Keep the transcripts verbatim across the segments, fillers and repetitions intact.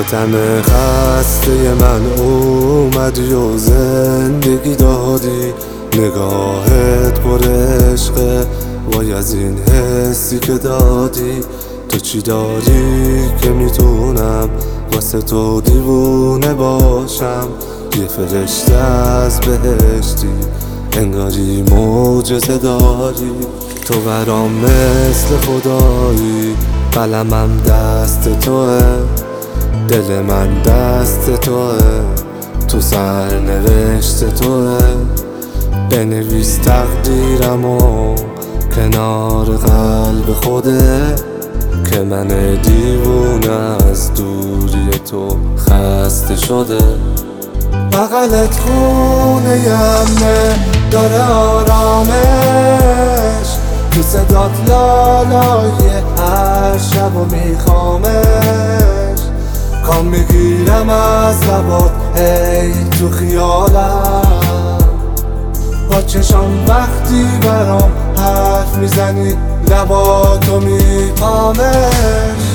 تن خسته من اومدی و زندگی دادی، نگاهت پر عشقه وای از این حسی که دادی. تو چی داری که میتونم واسه تو دیوونه باشم؟ یه فرشته از بهشتی انگاری معجزه داری. تو برام مثل خدایی، قلمم دست توه، دل من دست توه، تو سرنوشت توه. بنویس تقدیرمو کنار قلب خوده، که من دیوونه از دوری تو خسته شده. بغلت خونه یمنه داره آرامش، تو صدات لالای هر شب و میخوامش. کام میگیرم از لبات ای تو خیالم، با چشام وقتی برام حرف میزنی لباتو میپامش.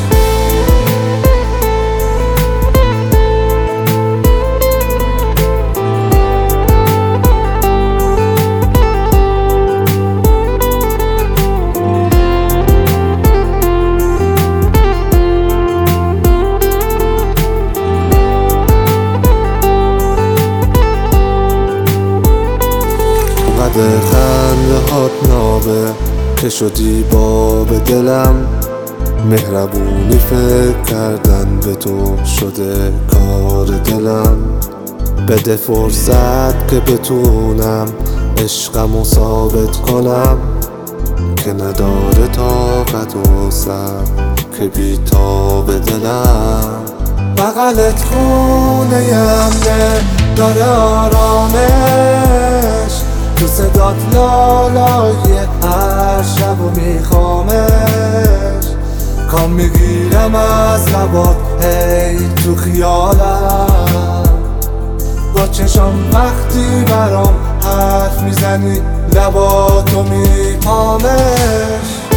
خنده هات نابه که شدی باب دلم، مهربونی فکر کردن به تو شده کار دلم. بده فرصت که بتونم عشقمو ثابت کنم، که نداره طاقت و سر که بی تاب دلم. بغلت خونه یمنه داره آرامش، تو صدات لالای هر شب و میخوامش. کام میگیرم از لبات ای تو خیالم، با چشام وقتی برام حرف میزنی لباتو میپامش.